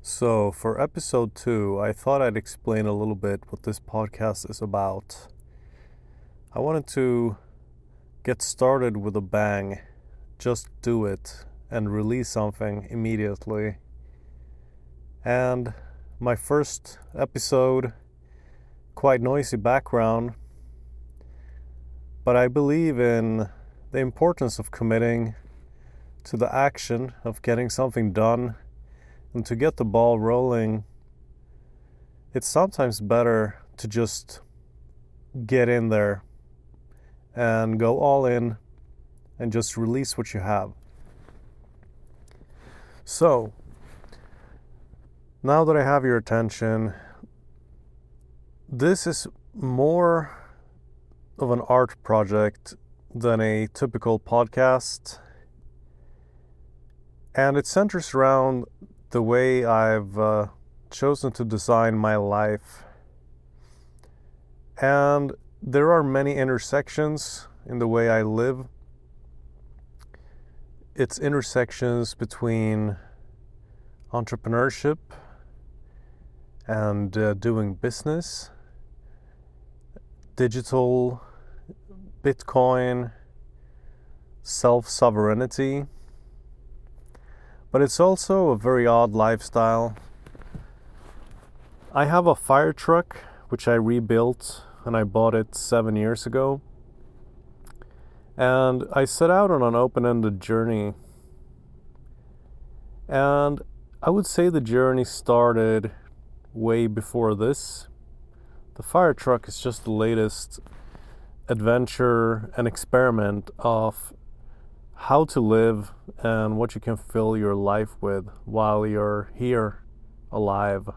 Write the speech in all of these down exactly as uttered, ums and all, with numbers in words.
So, for episode two, I thought I'd explain a little bit what this podcast is about. I wanted to get started with a bang, just do it, and release something immediately. And my first episode, quite noisy background, but I believe in the importance of committing to the action of getting something done. And to get the ball rolling, it's sometimes better to just get in there and go all in and just release what you have. So, now that I have your attention, this is more of an art project than a typical podcast. And it centers around the way I've uh, chosen to design my life. And there are many intersections in the way I live. It's intersections between entrepreneurship and uh, doing business, digital, Bitcoin, self-sovereignty. But it's also a very odd lifestyle. I have a fire truck, which I rebuilt, and I bought it seven years ago. And I set out on an open-ended journey. And I would say the journey started way before this. The fire truck is just the latest adventure and experiment of how to live and what you can fill your life with while you're here alive.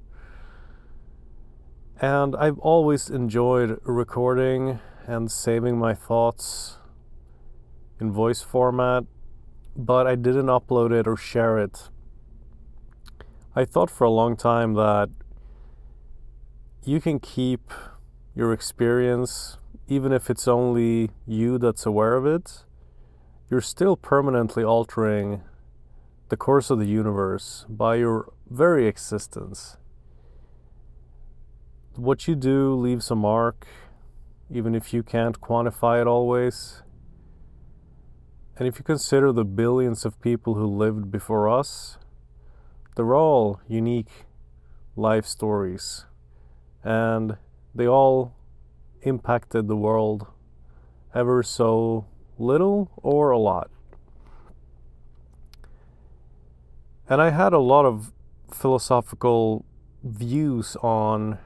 And I've always enjoyed recording and saving my thoughts in voice format, but I didn't upload it or share it. I thought for a long time that you can keep your experience, even if it's only you that's aware of it. You're still permanently altering the course of the universe by your very existence. What you do leaves a mark, even if you can't quantify it always. And if you consider the billions of people who lived before us, they're all unique life stories. And they all impacted the world ever so little or a lot. And I had a lot of philosophical views on,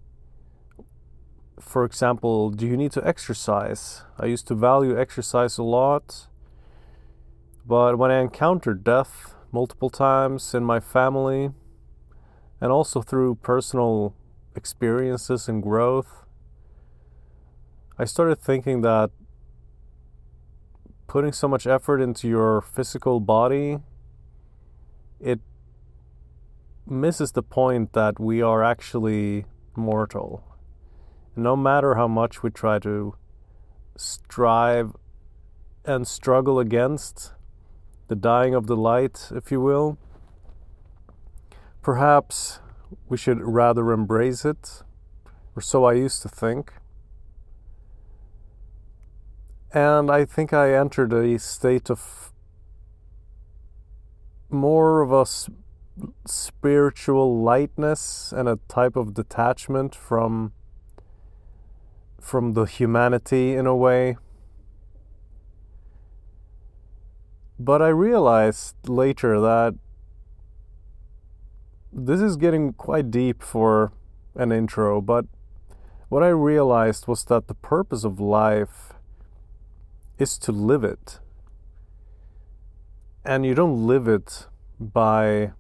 for example, do you need to exercise? I used to value exercise a lot, but when I encountered death multiple times in my family and also through personal experiences and growth, I started thinking that putting so much effort into your physical body, it misses the point that we are actually mortal. No matter how much we try to strive and struggle against the dying of the light, if you will, perhaps we should rather embrace it, or so I used to think. And I think I entered a state of more of a spiritual lightness and a type of detachment from from the humanity in a way. But I realized later that this is getting quite deep for an intro, but what I realized was that the purpose of life is to live it. And you don't live it by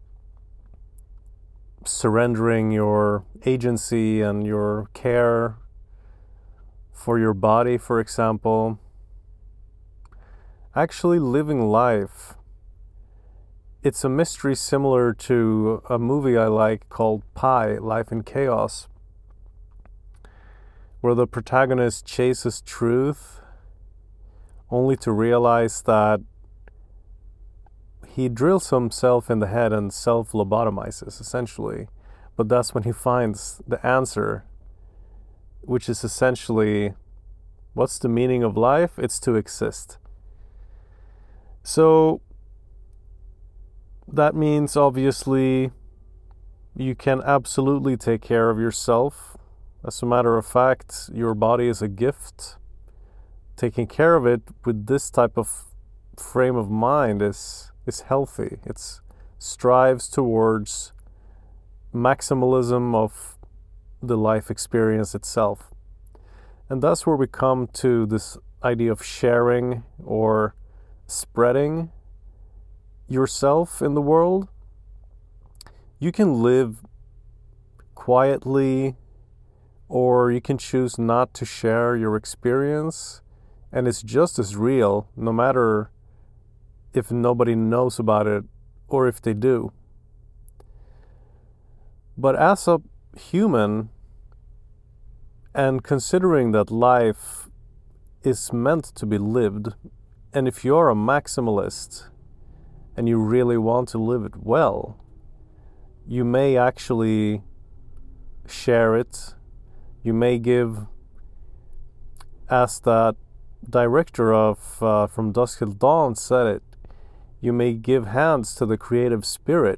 surrendering your agency and your care for your body, for example. Actually living life, it's a mystery similar to a movie I like called Pi, Life in Chaos, where the protagonist chases truth only to realize that he drills himself in the head and self-lobotomizes, essentially. But that's when he finds the answer, which is essentially, what's the meaning of life? It's to exist. So that means, obviously, you can absolutely take care of yourself. As a matter of fact, your body is a gift. Taking care of it with this type of frame of mind is is healthy. It strives towards maximalism of the life experience itself. And that's where we come to this idea of sharing or spreading yourself in the world. You can live quietly, or you can choose not to share your experience, and it's just as real, no matter if nobody knows about it or if they do. But as a human, and considering that life is meant to be lived, and if you're a maximalist and you really want to live it well, you may actually share it. You may give, as that director of uh, From Dusk Till Dawn said it, you may give hands to the creative spirit.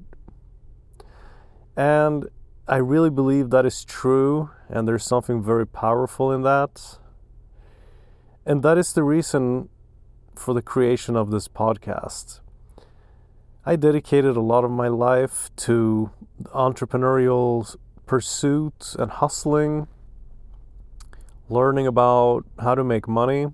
And I really believe that is true, and there's something very powerful in that. And that is the reason for the creation of this podcast. I dedicated a lot of my life to entrepreneurial pursuit and hustling, learning about how to make money.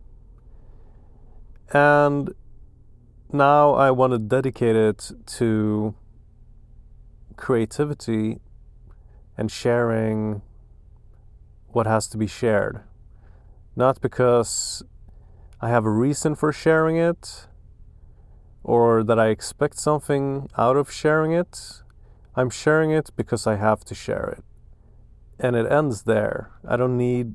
And now I want to dedicate it to creativity and sharing what has to be shared. Not because I have a reason for sharing it, or that I expect something out of sharing it. I'm sharing it because I have to share it. And it ends there. I don't need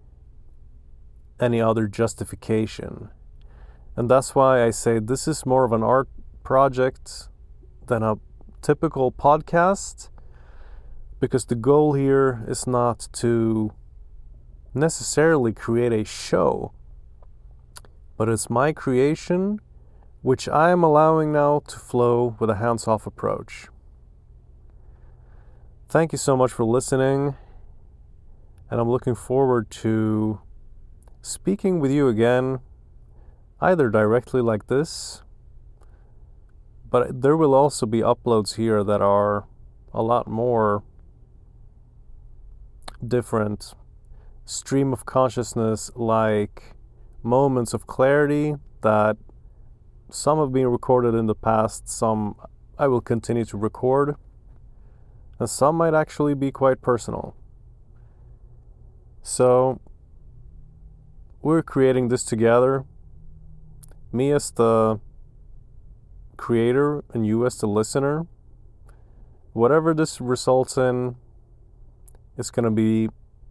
any other justification. And that's why I say this is more of an art project than a typical podcast, because the goal here is not to necessarily create a show, but it's my creation, which I am allowing now to flow with a hands-off approach. Thank you so much for listening, and I'm looking forward to speaking with you again, either directly like this, but there will also be uploads here that are a lot more different. Stream of consciousness, like moments of clarity that some have been recorded in the past, some I will continue to record, and some might actually be quite personal. So we're creating this together, me as the creator and you as the listener. Whatever this results in, it's going to be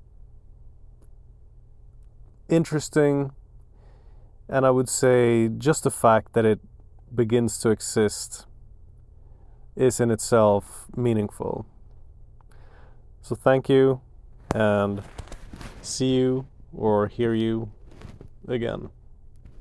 interesting, and I would say just the fact that it begins to exist is in itself meaningful. So thank you, and see you or hear you again.